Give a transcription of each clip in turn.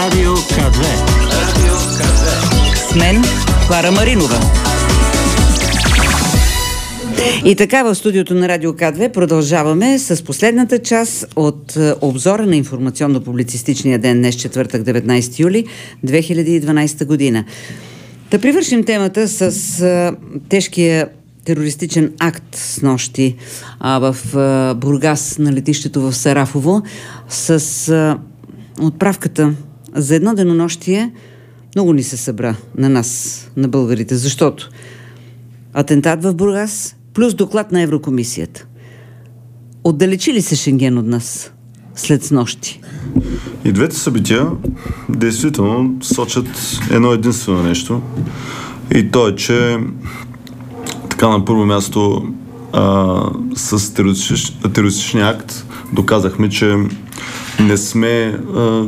Радио К2. Радио К2. С мен Клара Маринова. И така в студиото на Радио К2 продължаваме с последната част от обзора на информационно-публицистичния ден днес, четвъртък, 19 юли 2012 година. Да привършим темата с тежкия терористичен акт с нощи в Бургас на летището в Сарафово с отправката за едно денонощие. Много ни се събра на нас, на българите, защото атентат в Бургас плюс доклад на Еврокомисията. Отдалечи ли се Шенген от нас след снощи? И двете събития действително сочат едно единствено нещо. И то е, че така на първо място с терористичния акт доказахме, че не сме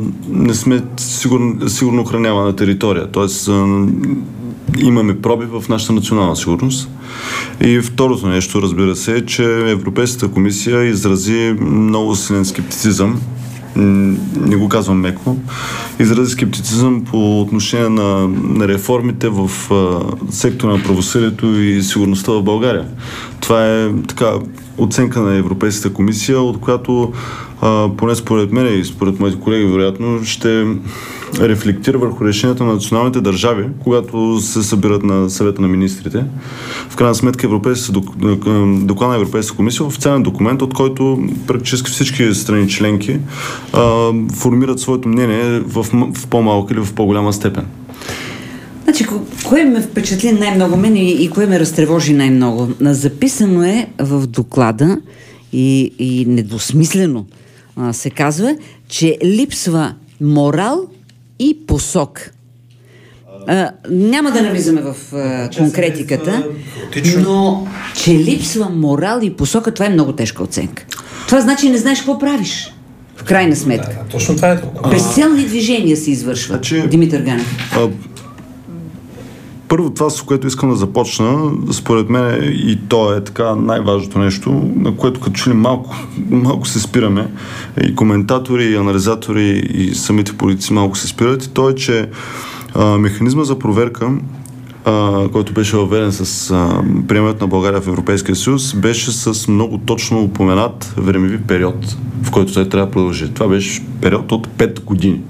сигурно охранявана територия. Тоест имаме проби в нашата национална сигурност. И второто нещо, разбира се, е, че Европейската комисия изрази много силен скептицизъм, не го казвам меко, изрази скептицизъм по отношение на реформите в сектора на правосъдието и сигурността в България. Това е така оценка на Европейската комисия, от която поне според мен и според моите колеги, вероятно, ще рефлектира върху решенията на националните държави, когато се събират на съвета на министрите. В крайна сметка доклад на Европейската комисия, официален документ, от който практически всички страни членки формират своето мнение в по-малка или в по-голяма степен. Значи, кое ме впечатли най-много мен и кое ме разтревожи най-много? Записано е в доклада и недвусмислено се казва, че липсва морал и посок. Няма да навлизаме в конкретиката, но че липсва морал и посока, това е много тежка оценка. Това значи не знаеш какво правиш. В крайна сметка. Да, точно това е. Безцелни движения се извършват. Димитър Ганев. Първо това, с което искам да започна, според мен и то е така най-важното нещо, на което като че ли малко се спираме, и коментатори, и анализатори, и самите политици малко се спират, и то е, че механизма за проверка, който беше въведен с приемането на България в Европейския съюз, беше с много точно упоменат времеви период, в който той трябва да продължи. Това беше период от 5 години.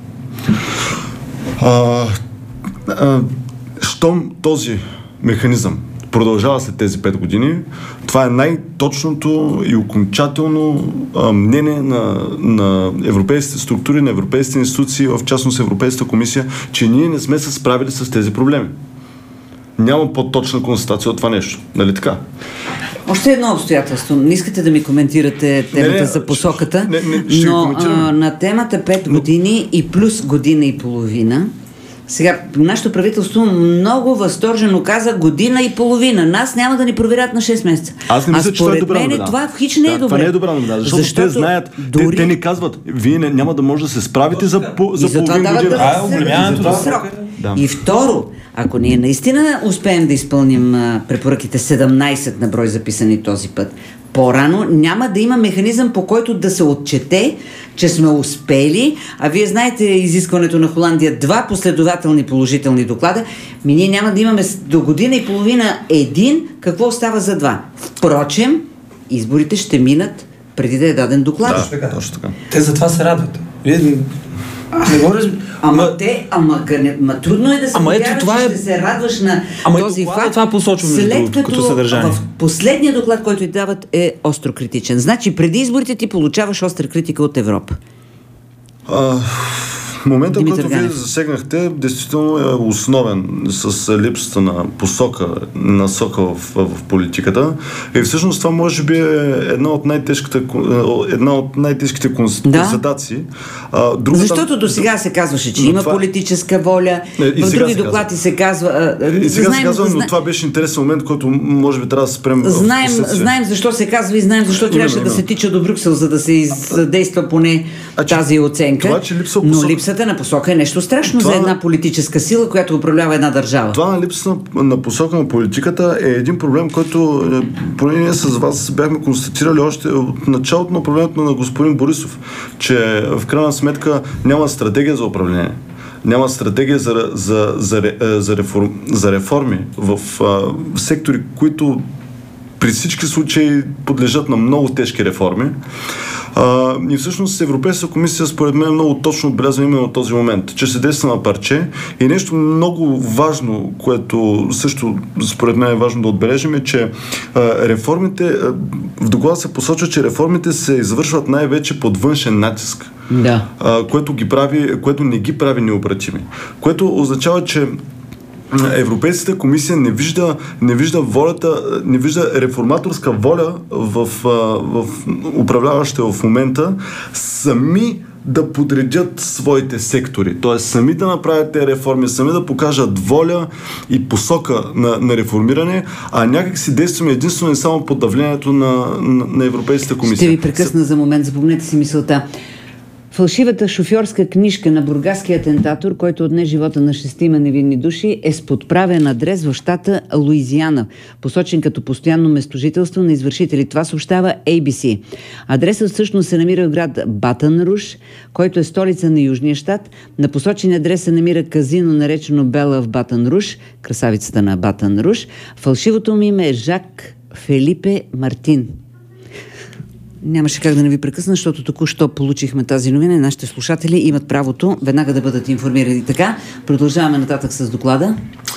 Щом този механизъм продължава след тези 5 години, това е най-точното и окончателно мнение на европейските структури, на европейските институции, в частност Европейската комисия, че ние не сме се справили с тези проблеми. Няма по-точна констатация от това нещо. Нали така? Още едно обстоятелство. Не искате да ми коментирате темата за посоката, но на темата 5 години и плюс година и половина. Сега, нашето правителство много възторжено каза година и половина. Нас няма да ни проверят на 6 месеца. Аз не мисля, че това е добра новина. Това хич не е добре. Това не е добра новина, защото те знаят, те ни казват, вие няма да може да се справите за половин година. И второ, ако ние наистина успеем да изпълним препоръките 17 на брой записани този път, по-рано няма да има механизъм, по който да се отчете, че сме успели, а вие знаете изискването на Холандия 2 последователни положителни доклада, ние няма да имаме до година и половина един, какво остава за 2. Впрочем, изборите ще минат преди да е даден доклад. Да, точно така. Те затова се радват. Вие трудно е да се повярваш, че ще се радваш на този факт, след като в последния доклад, който ти дават, е остро критичен. Значи преди изборите ти получаваш остра критика от Европа. Момента, който вие засегнахте, действително е основен с липсата на насока в политиката. И всъщност това може би е една от най-тежките констатации. Защото до сега се казваше, че има политическа воля, в други доклади се казва... И сега се казва, но това беше интересен момент, който може би трябва да се спрем. Знаем защо се казва и знаем защо трябваше да се тича до Брюксел, за да се задейства поне тази оценка. Но липсата на посока е нещо страшно за една политическа сила, която управлява една държава. Това на липсата на посока на политиката е един проблем, който поне ние с вас бяхме констатирали още от началото на управлението на господин Борисов, че в крайна сметка няма стратегия за управление. няма стратегия за реформи в сектори, които при всички случаи подлежат на много тежки реформи. И всъщност Европейската комисия според мен много точно отбелязва именно този момент, че се действа на парче и нещо много важно, което също според мен е важно да отбележим, е, че реформите, в доклада се посочва, че реформите се извършват най-вече под външен натиск, което не ги прави необратими. Което означава, че Европейската комисия не вижда волята, не вижда реформаторска воля в управляващите в момента сами да подредят своите сектори. Т.е. сами да направят тези реформи, сами да покажат воля и посока на реформиране, а някак си действаме единствено и само под давлението на Европейската комисия. Ще ви прекъсна за момент, запомнете си мисълта. Фалшивата шофьорска книжка на бургаския атентатор, който отне живота на 6 невинни души, е с подправен адрес в щата Луизиана, посочен като постоянно местожителство на извършители. Това съобщава ABC. Адресът всъщност се намира в град Батън Руж, който е столица на Южния щат. На посочен адрес се намира казино, наречено Бела в Батън Руж, красавицата на Батън Руж. Фалшивото му име е Жак Фелипе Мартин. Нямаше как да не ви прекъсна, защото току-що получихме тази новина и нашите слушатели имат правото веднага да бъдат информирани. Така, продължаваме нататък с доклада.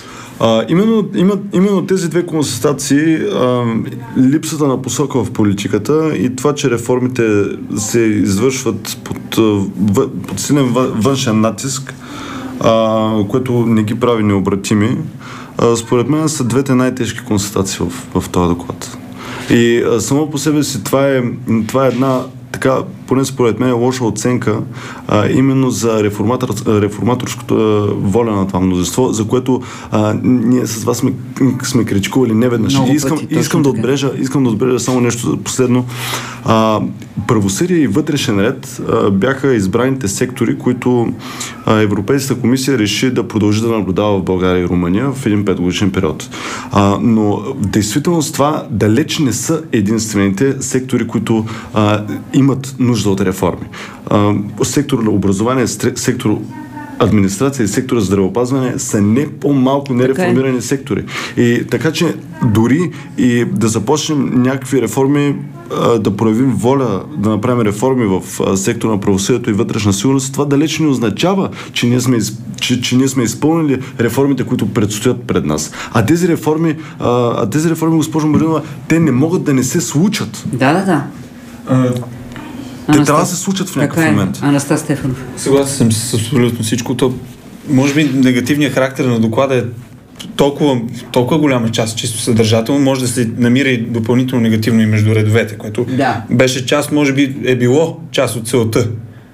Именно тези две констатации, липсата на посока в политиката и това, че реформите се извършват под силен външен натиск, което не ги прави необратими, според мен са двете най-тежки констатации в този доклад. И само по себе си това е една така, поне според мен, лоша оценка именно за реформаторската воля на това мнозинство, за което ние с вас сме критикували неведнъж. Искам да отбележа само нещо последно. Правосъдие и вътрешен ред бяха избраните сектори, които Европейската комисия реши да продължи да наблюдава в България и Румъния в един 5-годишен период. Но действително това далеч не са единствените сектори, които имат нужда от реформи. Сектор на образование, сектор администрация и сектора здравеопазване са не по-малко нереформирани сектори. И така че дори и да започнем някакви реформи, да проявим воля да направим реформи в сектора на правосъдието и вътрешна сигурност, това далеч не означава, че ние сме изпълнили реформите, които предстоят пред нас. А тези реформи, госпожо Маринова, те не могат да не се случат. Да. Те трябва да се случат в някакъв момент. Анастас Стефанов. Съгласен съм с абсолютно всичко. Може би негативният характер на доклада е толкова голяма част, чисто съдържателно, може да се намира и допълнително негативно и между редовете, което беше част, може би е било част от целта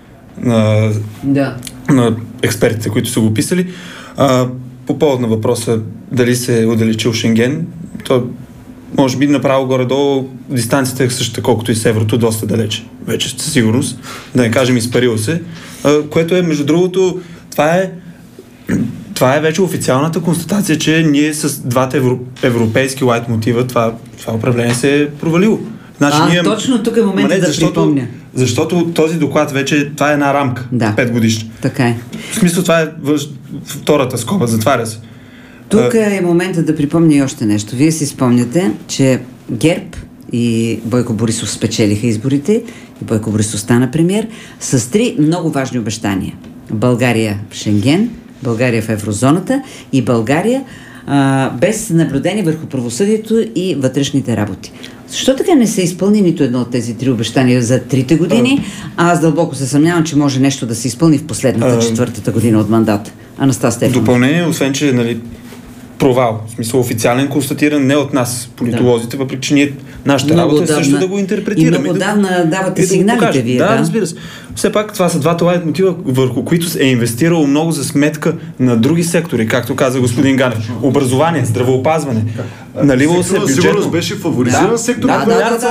на експертите, които са го писали. По повод на въпроса дали се е удалечил Шенген, то може би направо горе-долу дистанцията е същата, колкото и с еврото, доста далече. Вече със сигурност, да не кажем изпарило се, което е, между другото, това е вече официалната констатация, че ние с двата европейски лайт мотива това управление се е провалило. Значи, точно тук е моментът да припомня. Защото този доклад вече, това е една рамка, 5 годишна. Така е. В смисъл, това е втората скоба, затваря се. Тук е моментът да припомня и още нещо. Вие си спомняте, че ГЕРБ и Бойко Борисов спечелиха изборите и Бойко Борисов стана премиер с 3 много важни обещания. България в Шенген, България в еврозоната и България без наблюдение върху правосъдието и вътрешните работи. Защо така не се изпълни нито едно от тези 3 обещания за 3 години? Аз дълбоко се съмнявам, че може нещо да се изпълни в последната 4-та година от мандата. Анастас Стефанов. Допълнение, освен че провал, в смисъл официален, констатиран не от нас, политолозите, въпреки че нашата работа е също да го интерпретираме. И много давна давате сигналите вие. Да, разбира се. Все пак това са двата лайт мотива, върху които е инвестирало много за сметка на други сектори, както каза господин Ганев. Образование, здравеопазване. Наливало се бюджетно. Сигурност беше фаворизиран сектор. Да.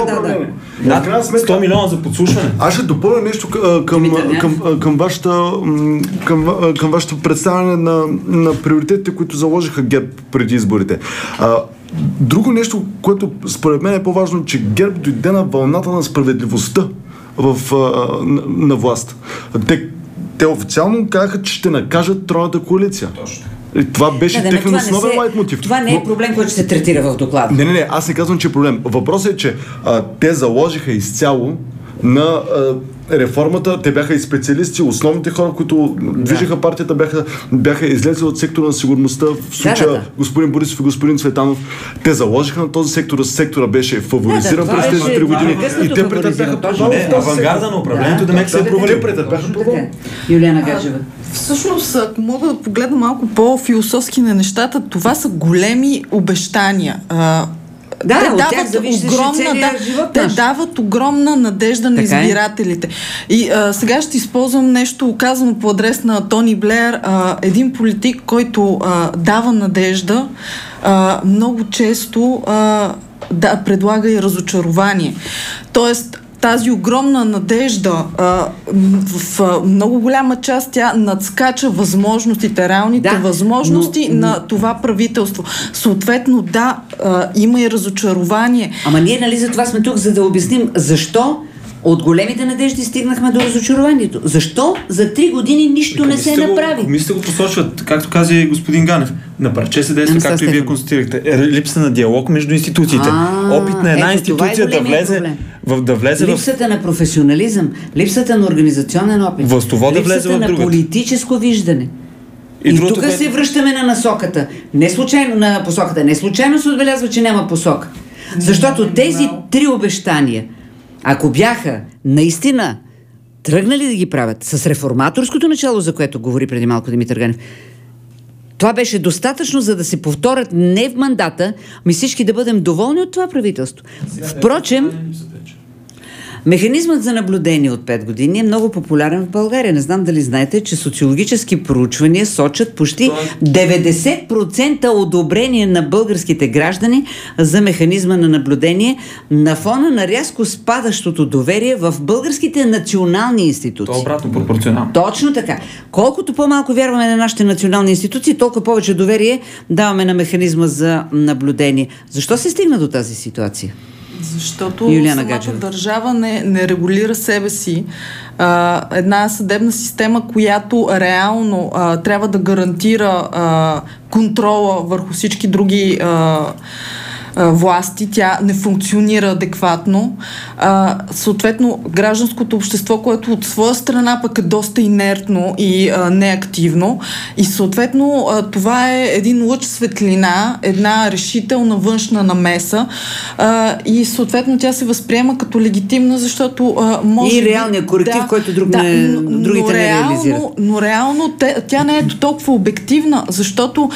100 милиона за подслушване. Аз ще допълня нещо към вашето представяне на приоритетите, които заложиха ГЕРБ преди изборите. Друго нещо, което според мен е по-важно, че ГЕРБ дойде на вълната на справедливостта на власт. Те те официално казаха, че ще накажат тройната коалиция. Точно. И това беше техен основен лайтмотив. Това не е проблем, който се третира в доклада. Не, аз не казвам, че е проблем. Въпросът е, че те заложиха изцяло на реформата. Те бяха и специалисти, основните хора, които движеха партията, бяха излезли от сектора на сигурността, в случая господин Борисов и господин Цветанов. Те заложиха на този сектор. Сектора беше фаворизиран през тези 3 години и те претърпяха провал. Авангарда на управлението да мек се провали. Претърпяха провал. Юлиана Гаджева. Всъщност, ако мога да погледна малко по-философски на нещата, това са големи обещания. От тях зависеше целият живот те дават огромна надежда на избирателите. И сега ще използвам нещо казано по адрес на Тони Блеер. Един политик, който дава надежда, много често предлага и разочарование. Тоест, тази огромна надежда, в много голяма част тя надскача възможностите, реалните възможности на това правителство. Съответно, има и разочарование. Ама ние, нали, за това сме тук, за да обясним защо от големите надежди стигнахме до разочарованието. Защо за 3 години нищо не се направи? Комисията го посочват, както каза и господин Ганев. На парче се действа, както и вие констатирахте. Липса на диалог между институциите. Опит на една институция да влезе липсата на професионализъм, липсата на организационен опит, липсата на политическо виждане. И тук се връщаме на насоката. Не случайно на посоката. Не случайно се отбелязва, че няма посока. Защото тези 3 обещания, ако бяха наистина тръгнали да ги правят с реформаторското начало, за което говори преди малко Димитър Ганев, това беше достатъчно, за да се повторят не в мандата, ами всички да бъдем доволни от това правителство. Впрочем, механизмът за наблюдение от 5 години е много популярен в България. Не знам дали знаете, че социологически проучвания сочат почти 90% одобрение на българските граждани за механизма на наблюдение на фона на рязко спадащото доверие в българските национални институции. Това е обратно пропорционално. Точно така. Колкото по-малко вярваме на нашите национални институции, толкова повече доверие даваме на механизма за наблюдение. Защо се стигна до тази ситуация? Защото самата държава не регулира себе си. Една съдебна система, която реално трябва да гарантира контрола върху всички други власти, тя не функционира адекватно. Съответно, гражданското общество, което от своя страна пък е доста инертно и неактивно. И съответно, това е един лъч светлина, една решителна външна намеса и съответно тя се възприема като легитимна, защото може и реалният коректив, който другите не реализират. Но реално тя не е толкова обективна, защото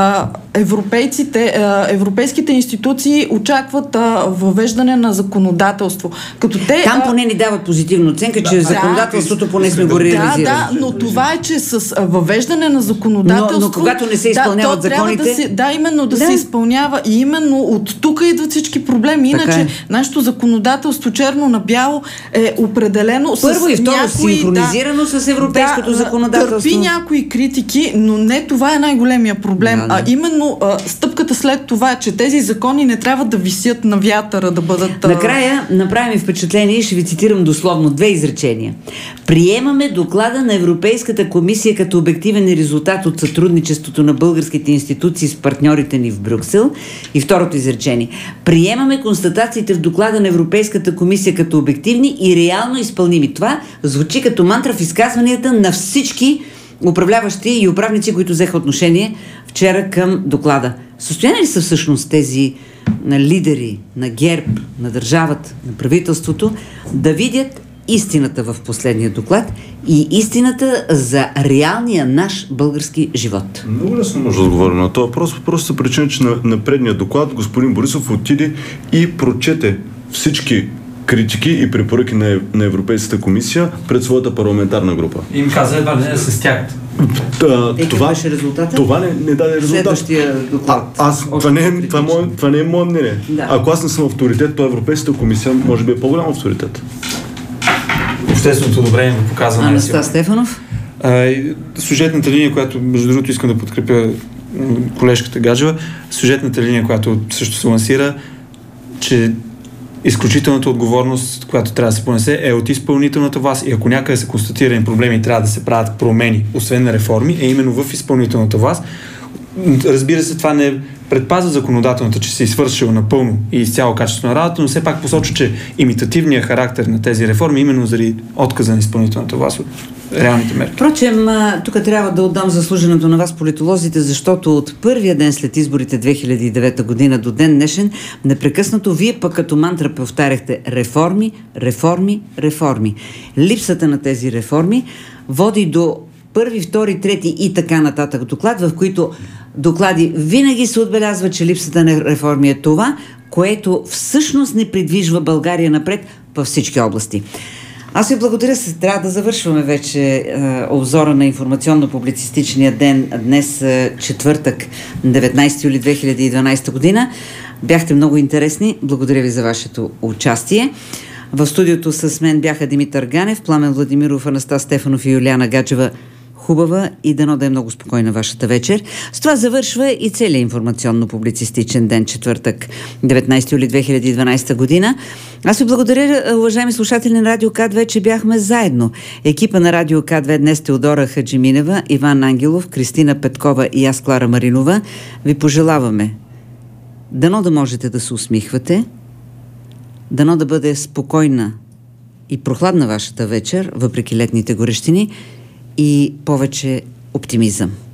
европейските институции очакват въвеждане на законодателство. Там поне ни дават позитивна оценка, че законодателството поне сме го реализирали. Но това е, че с въвеждане на законодателство... Но когато не се изпълняват законите... Именно да се изпълнява и именно от тук идват всички проблеми. Иначе нашето законодателство черно на бяло е определено първо и второ синхронизирано с европейското законодателство. Търпи някои критики, но не това е най-големия проблем. А именно стъпката след това, че тези закони не трябва да висят на вятъра, да бъдат... Накрая направим впечатление и ще ви цитирам дословно 2 изречения. Приемаме доклада на Европейската комисия като обективен резултат от сътрудничеството на българските институции с партньорите ни в Брюксел. И второто изречение. Приемаме констатациите в доклада на Европейската комисия като обективни и реално изпълними. Това звучи като мантра в изказванията на всички управляващи и управници, които взеха отношение вчера към доклада. Състояние ли са всъщност тези лидери на ГЕРБ, на държавата, на правителството да видят истината в последния доклад и истината за реалния наш български живот? Много лесно може да отговорим на това въпрос. Просто причина, че на предния доклад господин Борисов отиде и прочете всички критики и препоръки на Европейската комисия пред своята парламентарна група. Им каза едва не да се стягат. Това беше резултата? Това не даде резултат. Следващия доклад. Това не е мое мнение. Да. Ако аз не съм авторитет, то Европейската комисия може би е по-голям авторитет. Общественото одобрение го показва. Анастас Стефанов. Сюжетната линия, която между другото искам да подкрепя колежката Гаджева, сюжетната линия, която също се лансира, че изключителната отговорност, която трябва да се понесе, е от изпълнителната власт. И ако някъде са констатирани проблеми и трябва да се правят промени, освен на реформи, е именно в изпълнителната власт. Разбира се, това не предпазва законодателната, че се е свършила напълно и изцяло качествена работа, но все пак посочва, че имитативният характер на тези реформи именно заради отказа на изпълнителната власт от реалните мерки. Впрочем, тук трябва да отдам заслуженото на вас, политолозите, защото от първия ден след изборите 2009 година до ден днешен, непрекъснато вие пък като мантра повтаряхте реформи, реформи, реформи. Липсата на тези реформи води до първи, втори, трети и така нататък доклад, в които доклади винаги се отбелязва, че липсата на реформи е това, което всъщност не придвижва България напред във всички области. Аз ви благодаря. Трябва да завършваме вече обзора на информационно-публицистичния ден днес, четвъртък, 19 юли 2012 година. Бяхте много интересни. Благодаря ви за вашето участие. В студиото с мен бяха Димитър Ганев, Пламен Владимиров, Анастас Стефанов и Юлиана Гаджева. Хубава и дано да е много спокойна вашата вечер. С това завършва и целият информационно-публицистичен ден, четвъртък, 19 юли 2012 година. Аз ви благодаря, уважаеми слушатели на Радио К2, че бяхме заедно. Екипа на Радио К2 днес Теодора Хаджиминева, Иван Ангелов, Кристина Петкова и аз, Клара Маринова, ви пожелаваме дано да можете да се усмихвате, дано да бъде спокойна и прохладна вашата вечер, въпреки летните горещини, и повече оптимизъм.